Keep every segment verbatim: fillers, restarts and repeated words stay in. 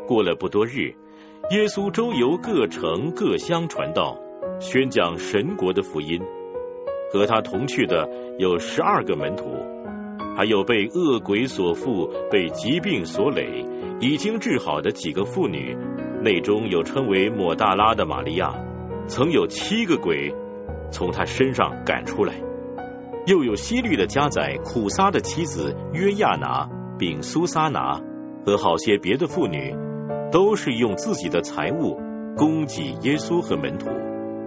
过了不多日，耶稣周游各城各乡传道，宣讲神国的福音。和他同去的有十二个门徒，还有被恶鬼所附、被疾病所累、已经治好的几个妇女，内中有称为抹大拉的玛利亚，曾有七个鬼从他身上赶出来。又有希律的家宰苦撒的妻子约亚拿，并苏撒拿和好些别的妇女，都是用自己的财物供给耶稣和门徒。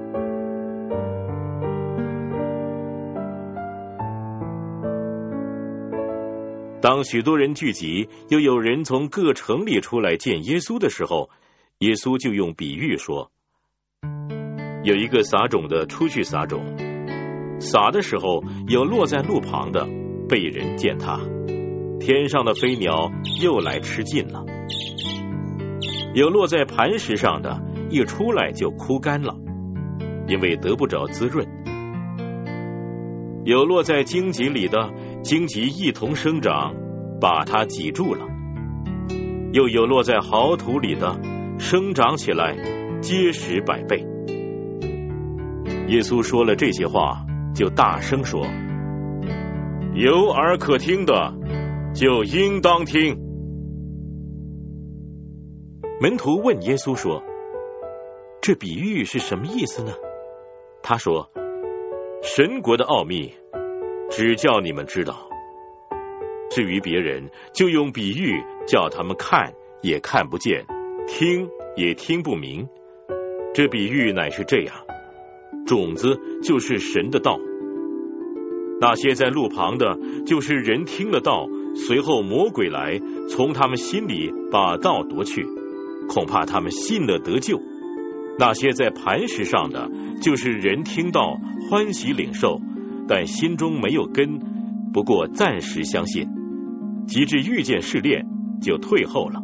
当许多人聚集，又有人从各城里出来见耶稣的时候，耶稣就用比喻说，有一个撒种的出去撒种，撒的时候有落在路旁的，被人践踏，天上的飞鸟又来吃尽了；有落在磐石上的，一出来就枯干了，因为得不着滋润；有落在荆棘里的，荆棘一同生长，把它挤住了；又有落在好土里的，生长起来，结实百倍。耶稣说了这些话，就大声说，有耳可听的，就应当听。门徒问耶稣说，这比喻是什么意思呢？他说，神国的奥秘只叫你们知道，至于别人，就用比喻叫他们看也看不见，听也听不明。这比喻乃是这样，种子就是神的道，那些在路旁的，就是人听了道，随后魔鬼来，从他们心里把道夺去，恐怕他们信了得救。那些在磐石上的，就是人听道，欢喜领受，但心中没有根，不过暂时相信，及至遇见试炼，就退后了。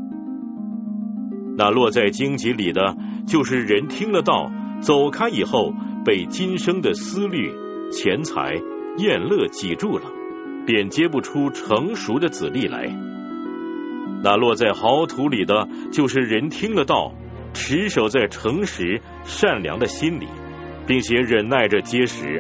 那落在荆棘里的，就是人听了道，走开以后，被今生的思虑、钱财、宴乐挤住了，便结不出成熟的子粒来。那落在好土里的，就是人听了道，持守在诚实善良的心里，并且忍耐着结实。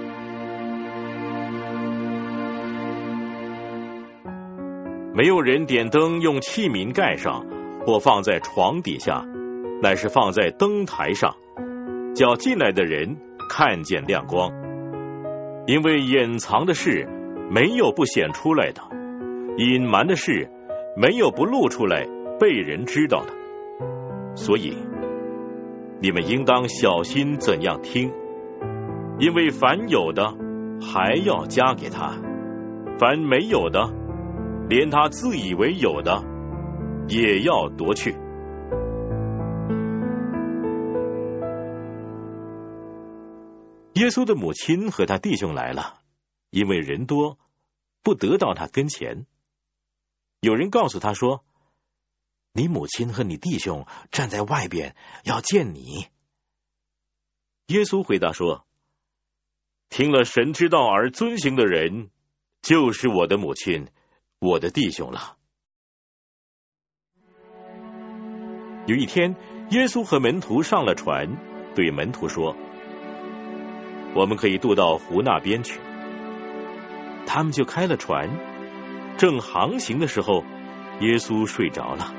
没有人点灯用器皿盖上，或放在床底下，乃是放在灯台上，叫进来的人看见亮光。因为隐藏的事没有不显出来的，隐瞒的事没有不露出来被人知道的。所以你们应当小心怎样听，因为凡有的还要加给他，凡没有的，连他自以为有的也要夺去。耶稣的母亲和他弟兄来了，因为人多，不得到他跟前。有人告诉他说，你母亲和你弟兄站在外边，要见你。耶稣回答说，听了神之道而遵行的人，就是我的母亲，我的弟兄了。有一天，耶稣和门徒上了船，对门徒说，我们可以渡到湖那边去。他们就开了船，正航行的时候，耶稣睡着了。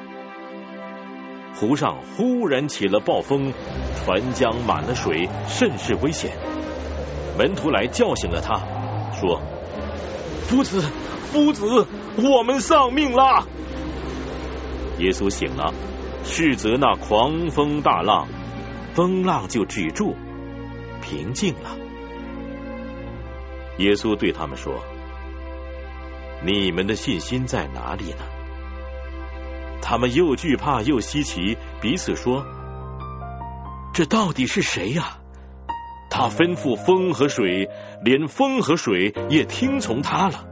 湖上忽然起了暴风，船浆满了水，甚是危险。门徒来叫醒了他，说，夫子，夫子，我们丧命了。耶稣醒了，视责那狂风大浪，风浪就止住，平静了。耶稣对他们说，你们的信心在哪里呢？他们又惧怕又稀奇，彼此说，这到底是谁呀？他吩咐风和水，连风和水也听从他了。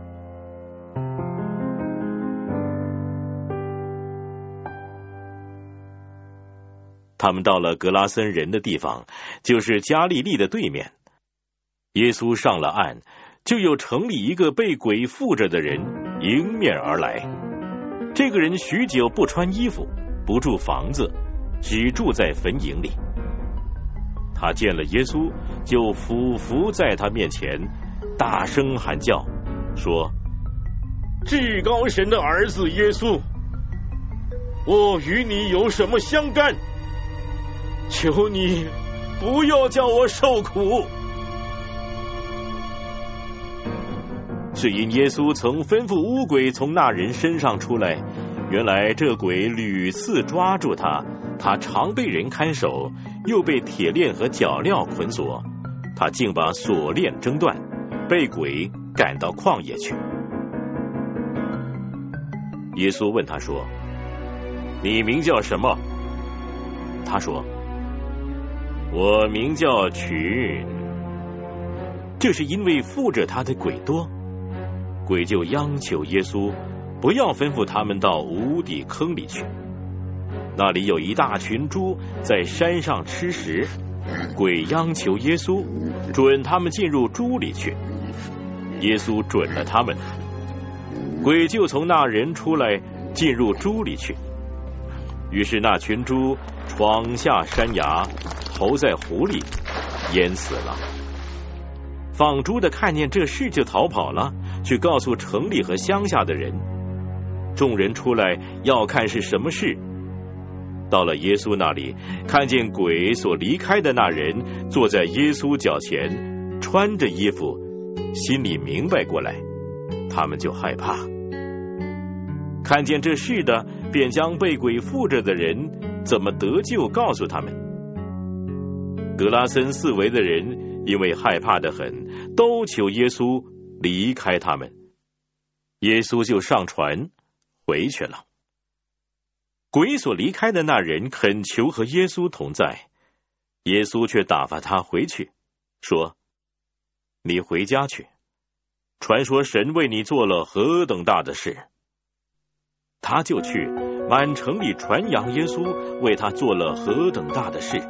他们到了格拉森人的地方，就是加利利的对面。耶稣上了岸，就有城里一个被鬼附着的人迎面而来， 这个人许久不穿衣服，不住房子，只住在坟茔里。他见了耶稣，就俯伏在他面前，大声喊叫，说：至高神的儿子耶稣，我与你有什么相干？求你不要叫我受苦。是因耶稣曾吩咐污鬼从那人身上出来，原来这鬼屡次抓住他，他常被人看守，又被铁链和脚镣捆锁，他竟把锁链挣断，被鬼赶到旷野去。耶稣问他说：你名叫什么？他说：我名叫群。这是因为附着他的鬼多，鬼就央求耶稣不要吩咐他们到无底坑里去。那里有一大群猪在山上吃食，鬼央求耶稣准他们进入猪里去。耶稣准了他们，鬼就从那人出来进入猪里去。于是那群猪闯下山崖，投在湖里，淹死了。放猪的看见这事就逃跑了，去告诉城里和乡下的人。众人出来要看是什么事，到了耶稣那里，看见鬼所离开的那人坐在耶稣脚前，穿着衣服，心里明白过来，他们就害怕。看见这事的，便将被鬼附着的人怎么得救告诉他们。格拉森四围的人因为害怕得很，都求耶稣离开他们。耶稣就上船回去了。鬼所离开的那人恳求和耶稣同在，耶稣却打发他回去，说：你回家去，传说神为你做了何等大的事。他就去满城里传扬耶稣为他做了何等大的事。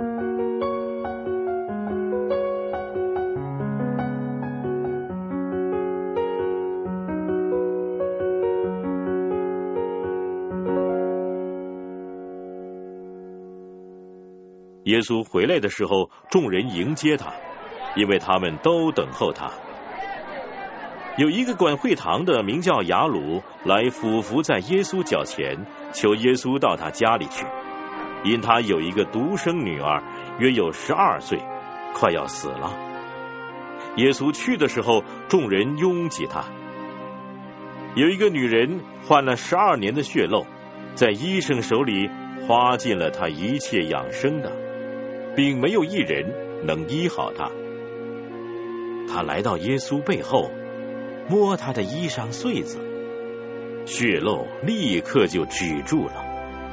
耶稣回来的时候，众人迎接他，因为他们都等候他。有一个管会堂的名叫雅鲁，来俯伏在耶稣脚前，求耶稣到他家里去，因他有一个独生女儿，约有十二岁，快要死了。耶稣去的时候，众人拥挤他。有一个女人患了十二年的血漏，在医生手里花尽了他一切养生的，并没有一人能医好他。他来到耶稣背后，摸他的衣裳穗子，血漏立刻就止住了。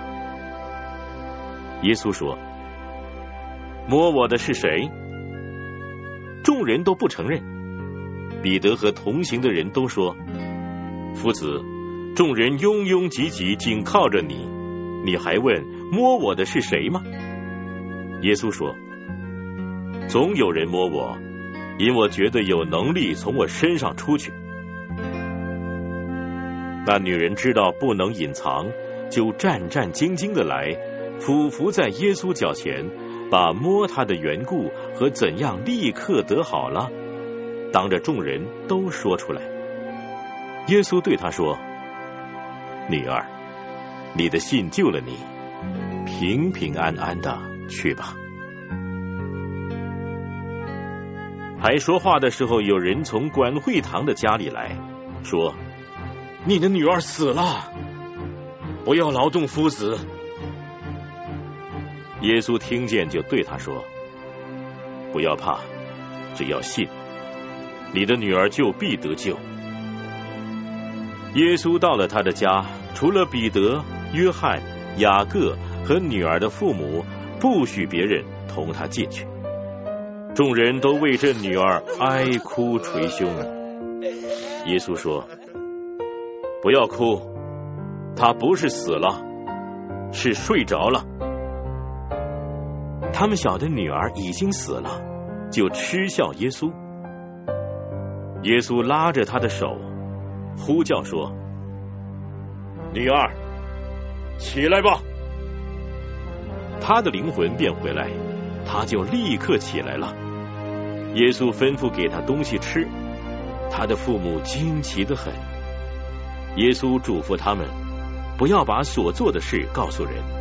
耶稣说：摸我的是谁？众人都不承认。彼得和同行的人都说：夫子，众人拥拥挤挤紧靠着你，你还问摸我的是谁吗？耶稣说：总有人摸我，因我觉得有能力从我身上出去。那女人知道不能隐藏，就战战兢兢的来，俯伏在耶稣脚前，把摸他的缘故和怎样立刻得好了，当着众人都说出来。耶稣对他说：女儿，你的信救了你，平平安安的去吧。还说话的时候，有人从管会堂的家里来，说：你的女儿死了，不要劳动夫子。耶稣听见，就对他说：不要怕，只要信，你的女儿就必得救。耶稣到了他的家，除了彼得、约翰、雅各和女儿的父母，不许别人同他进去。众人都为这女儿哀哭捶胸。耶稣说：不要哭，她不是死了，是睡着了。他们晓得女儿已经死了，就嗤笑耶稣。耶稣拉着她的手，呼叫说： 女儿，起来吧。他的灵魂便回来，他就立刻起来了。耶稣吩咐给他东西吃，他的父母惊奇得很。耶稣嘱咐他们，不要把所做的事告诉人。